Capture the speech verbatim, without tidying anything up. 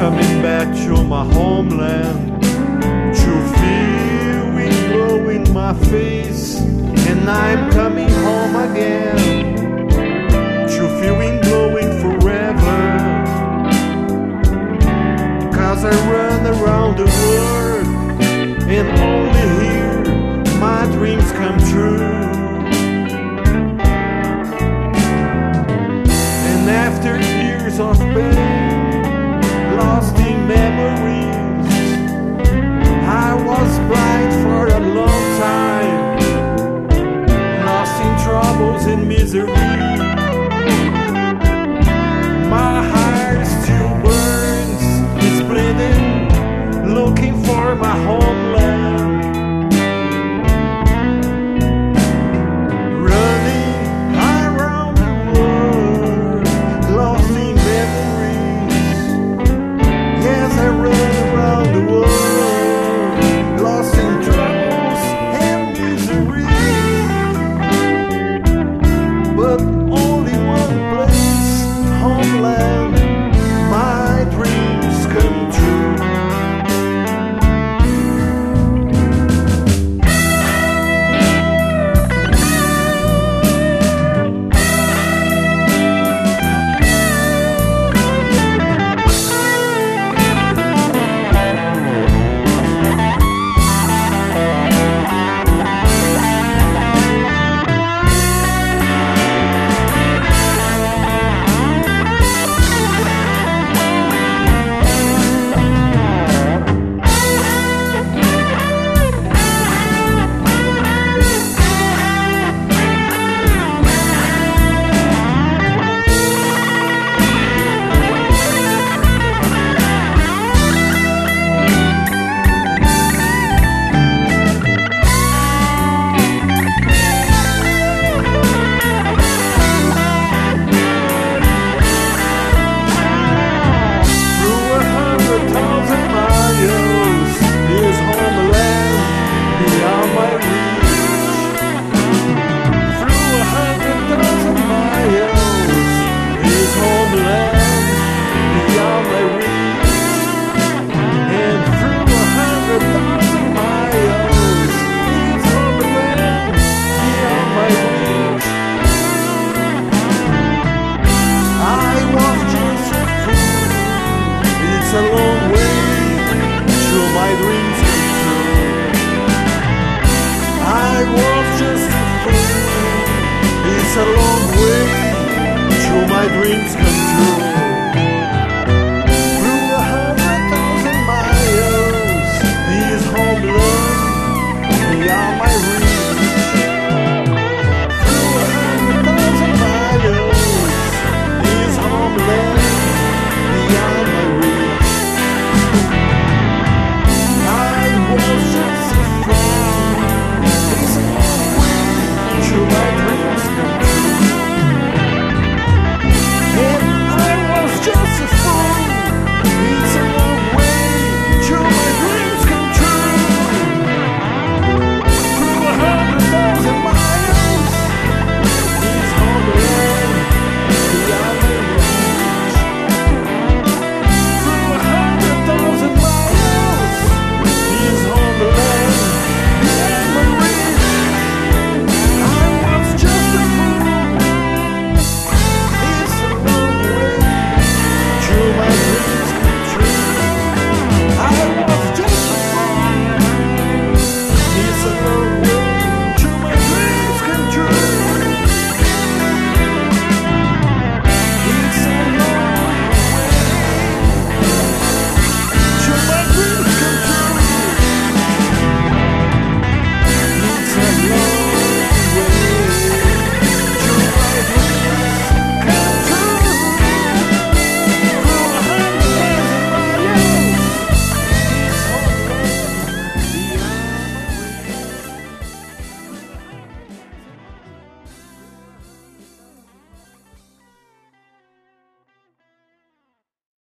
coming back to my homeland, to feel wind blowing my face, and I'm coming home again, to feel wind blowing forever, 'cause I run around the world and only here my dreams come true. And after years of pain, lost in memories, I was blind for a long time, lost in troubles and misery. My heart still burns, it's bleeding, looking for my homeland. Running around the world, lost in memories. Yes, I run around the world, lost in troubles and misery. But only one place, homeland, my dreams come true. It's a long way till my dreams come true. I was just a fool. It's a long way till my dreams come true.